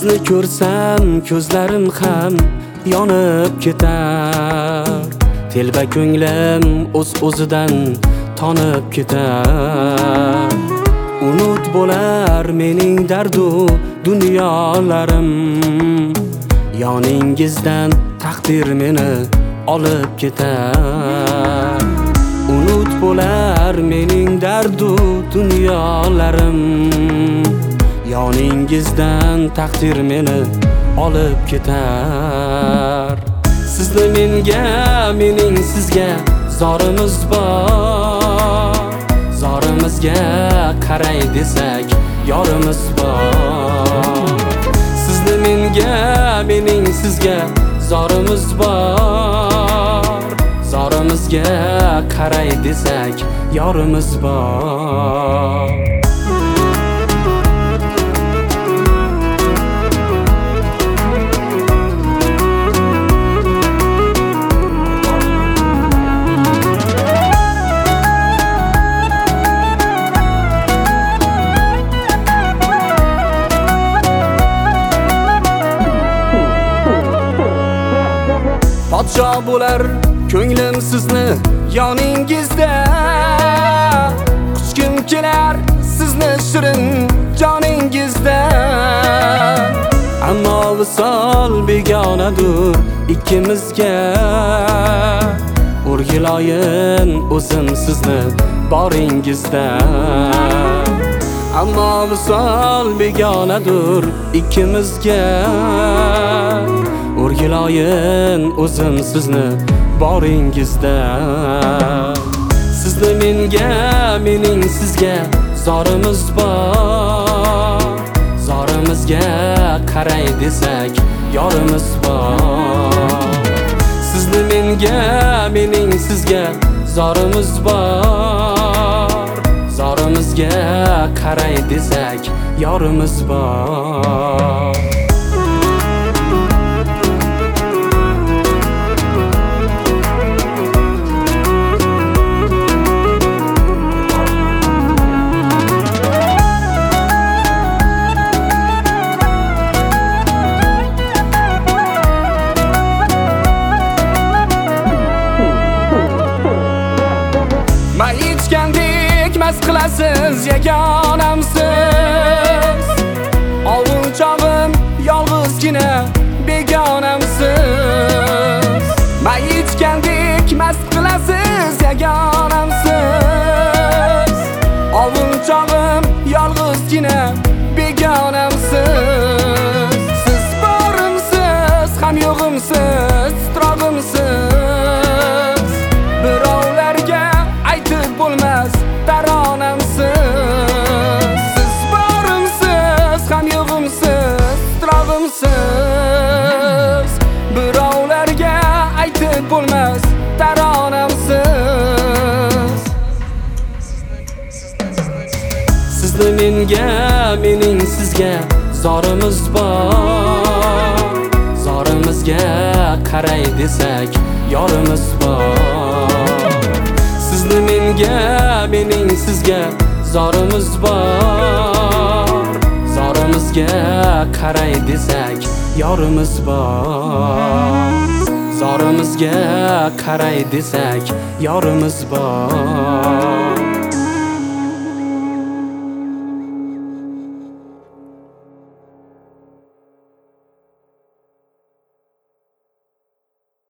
Sizni ko'rsam ko'zlarim ham yonib ketar. Telba ko'nglim o'z-o'zidan tonib ketar. Unut bo'lar mening dardu dunyolarim. Yoningizdan taqdir meni olib ketar. Unut bo'lar mening dardu dunyolarim. Yoningizdan taqdir meni olib ketar. Sizni menga, mening sizga zorimiz bor. Zorimizga qaray desak yorimiz bor. Sizni menga, mening sizga zorimiz bor. Zorimizga qaray desak yorimiz bor. Podsho bo'lar ko'nglim sizni yoningizda. Quchgim kelar sizni shirin joningizda. Ammo visol begonadur ikkimizga. O'rgiloyin o'zim sizni boringizda. Ammo visol begonadur ikkimizga. O'rgiloyin o'zim sizni boringizda. Sizni menga, mening sizga zorimiz bor. Zorimizga qaray desak yorimiz bor. Sizni menga, mening sizga zorimiz bor. Zorimizga qaray desak yorimiz bor. Mayitgandek mast qilasiz yagonamsiz. Ovul chog'im yolg'izgina begonamsiz. Mayitgandek mast qilasiz yagonamsiz. Ovul chog'im yolg'izgina begonamsiz. Siz borimsiz, ham yo'g'imsiz, titrog'imsiz. Birovlarga aytib bo'lmas taronamsiz. Siz borimsiz, ham yo'g'imsiz, titrog'imsiz. Birovlarga aytib bo'lmas taronamsiz. Sizni menga, mening sizga zorimiz bor. Zorimizga qaray desak yorimiz bor. Sizni menga, mening sizga zorimiz bor. Zorimizga qaray desak yorimiz bor. Zorimizga qaray desak yorimiz bor.